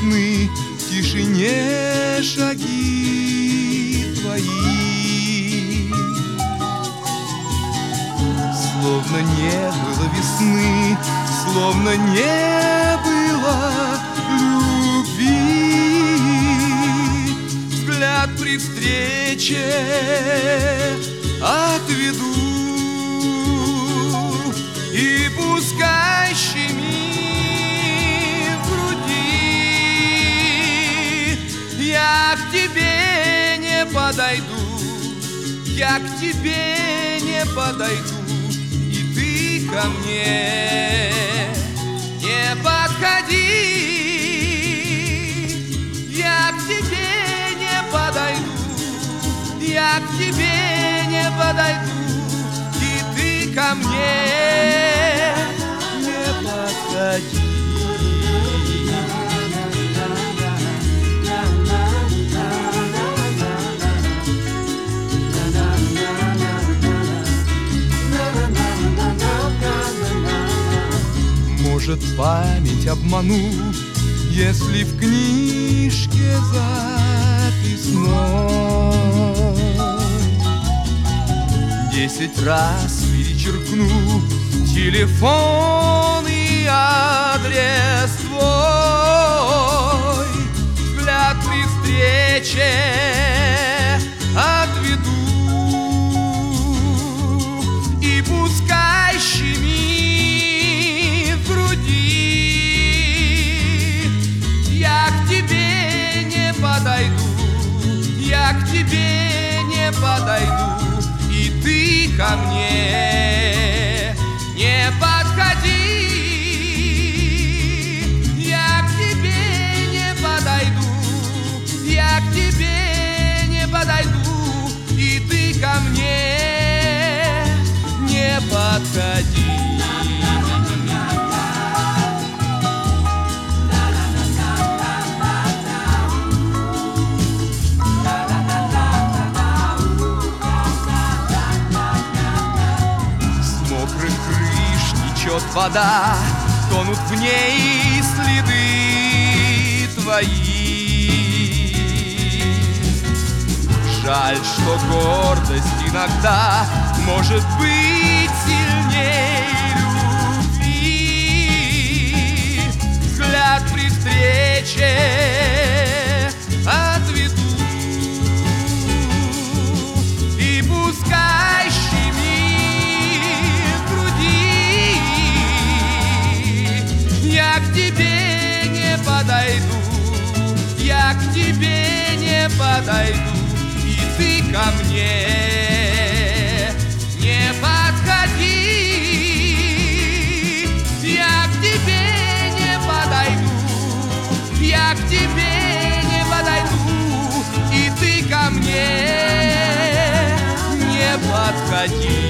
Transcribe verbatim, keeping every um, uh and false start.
слышны в тишине шаги твои. Словно не было весны, словно не было любви. Взгляд при встрече отведу, и пускай щемит в груди. Я к тебе не подойду, я к тебе не подойду, и ты ко мне не подходи. Я к тебе не подойду, я к тебе не подойду, и ты ко мне не подходи. Может, память обману, если в книжке записной десять раз перечеркну телефон и адрес твой. Взгляд при встрече отведу, и пускай щемит в груди. Я к тебе не подойду, я к тебе не подойду, и ты ко мне не подходи. Я к тебе не подойду, я к тебе не подойду, и ты ко мне не подходи. Вода, тонут в ней следы твои. Жаль, что гордость иногда может быть сильней любви. Взгляд при встрече отведу, и пускай я к тебе не подойду, я к тебе не подойду, и ты ко мне не подходи. Я к тебе не подойду, я к тебе не подойду, и ты ко мне не подходи.